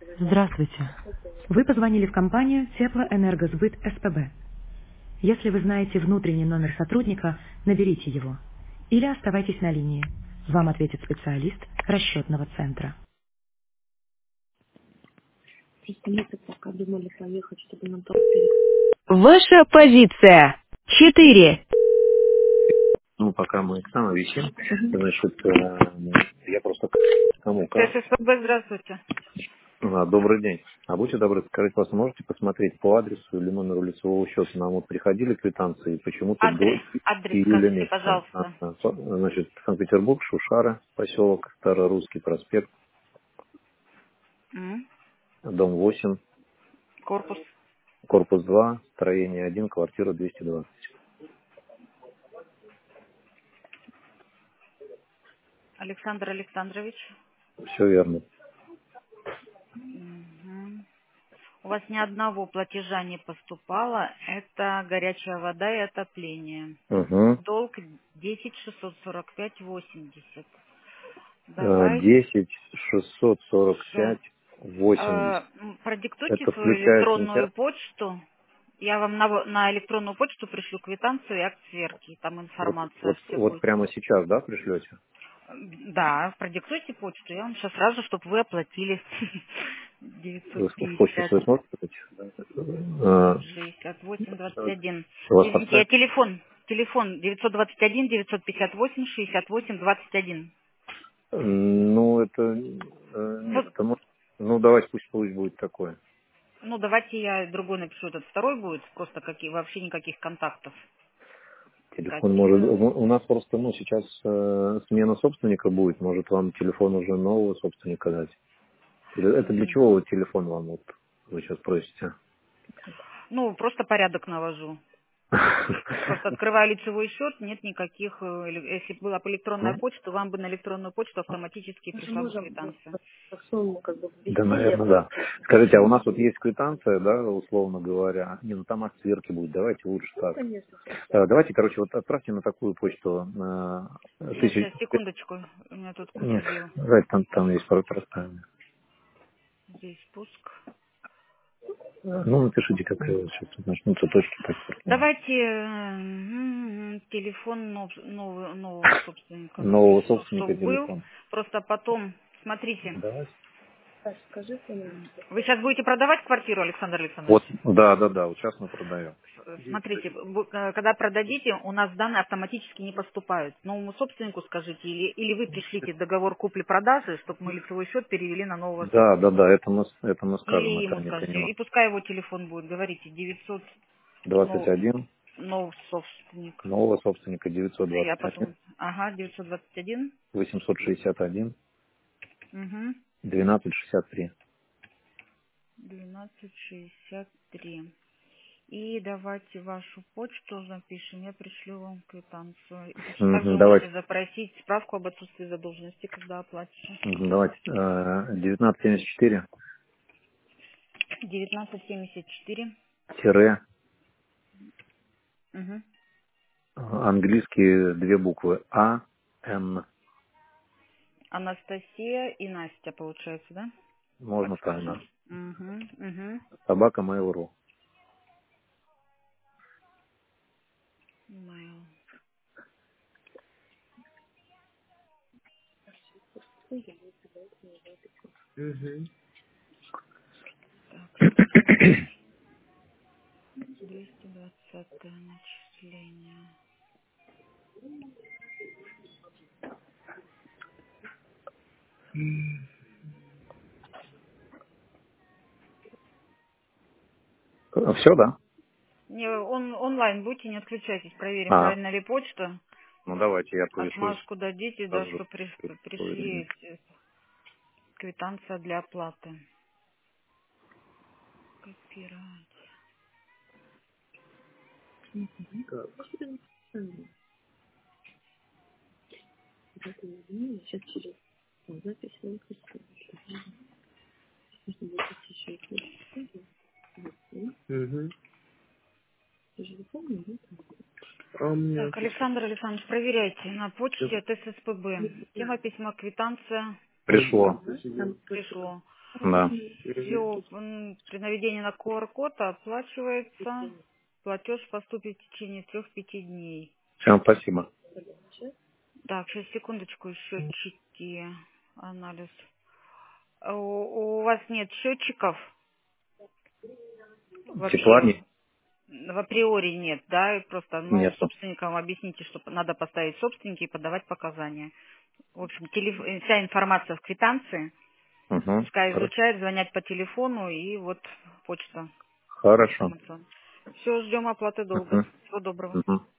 Здравствуйте. Вы позвонили в компанию Теплоэнергосбыт СПБ. Если вы знаете внутренний номер сотрудника, наберите его. Или оставайтесь на линии. Вам ответит специалист расчетного центра. Просто мы тут пока думали поехать, чтобы нам перед... Ваша позиция. 4. Ну, пока мы там висим, значит, я просто кому ТССПБ, здравствуйте. добрый день. А будьте добры, скажите, пожалуйста, можете посмотреть по адресу или номеру лицевого счета? Нам вот приходили квитанции, почему-то до Адрес июля скажите, месяца. пожалуйста. Значит, Санкт-Петербург, Шушара, поселок, Старорусский проспект, М, дом 8, Корпус. корпус 2, строение 1, квартира 220. Александр Александрович. Все верно. Мгм. У вас ни одного платежа не поступало. Это горячая вода и отопление. Угу. Долг 10 645,80. Давайте 10 645 80. продиктуйте Это свою включая электронную сентябрь. почту. Я вам на электронную почту пришлю квитанцию и акт сверки. Там Вот, информация вот, все вот будет. прямо сейчас, да, пришлете? Да, продиктуйте почту. Я вам сейчас сразу, чтобы вы оплатили Вы в почту 950 свою смотрите? А, 68 21. у вас Извините, я подскажете? телефон 921 958 68 21. Ну, это... Ну, Нет, это может... Ну, давайте пусть будет такое. ну, давайте я другой напишу, этот второй будет, просто вообще никаких контактов. Телефон может... Катина. У нас просто, ну, сейчас смена собственника будет. Может, вам телефон уже нового собственника дать? Или это для чего вот телефон вам вот вы сейчас просите? Ну, просто порядок навожу. Просто открываю лицевой счет, нет никаких, если была бы электронная Ну, почта, вам бы на электронную почту автоматически Мы же пришла бы можем квитанция. сумму как бы да, ввести, я наверное, да. Скажите, а у нас вот есть квитанция, да, условно говоря. Не, ну там акт сверки будет, давайте лучше ну, так. конечно, сейчас. Давайте, короче, вот отправьте на такую почту Сейчас, тысячу... секундочку, у меня тут куча Нет, дел. давайте там есть пару простая. Здесь пуск. Ну, напишите, как сейчас тут начнутся точки. Так. Давайте телефон нового собственника Нового напишу, собственника чтобы был. телефон. Просто потом, смотрите, Давайте. Саш, скажи свой номер. вы сейчас будете продавать квартиру, Александр Александрович? Вот, да, вот сейчас мы продаем. Смотрите, когда продадите, у нас данные автоматически не поступают. Новому собственнику скажите, или вы пришлите договор купли-продажи, чтобы мы лицевой счет перевели на нового Да, собственника. это мы скажем, Или это ему не скажете. И принимаем. пускай его телефон будет. Говорите, 900 21, новый собственник. нового собственника Я 921, потом, ага, 921, 861, угу, 1263. 1263. И давайте вашу почту запишем, я пришлю вам квитанцию. И точно так же Мгм, вы давайте, можете запросить справку об отсутствии задолженности, когда оплатите. давайте, 1974, 1974. тире, Угу. английские две буквы А, Н, Анастасия и Настя, получается, да? Так можно скажем. правильно, Угу, угу. собака Mail.ru. Mail. Так, 220 начисление. Все, да? Не, онлайн будьте, не отключайтесь, проверим, А, правильно ли почта. ну давайте я повешу Отмашку дадите, да, сразу что же. пришли квитанция для оплаты. Копировать. Сейчас через запись выпуска. Нужно выпустить еще и ты же не помнишь, да? А у меня Так, Александр Александрович, проверяйте на почте от ССПБ. Тема письма, квитанция Пришло. там пришло. Да. Все, при наведении на QR-код оплачивается. Платеж поступит в течение 3-5 дней. Всем спасибо. Так, сейчас, секундочку, счетчики, анализ. У вас нет счетчиков? Тепла Вообще, в априори нет, да? Просто, нет. собственникам объясните, что надо поставить собственники и подавать показания. В общем, вся информация в квитанции. Угу. Пускай Хорошо. изучают, звонят по телефону и вот почта. Хорошо. Все, ждем оплаты долга. Угу. Всего доброго. Угу.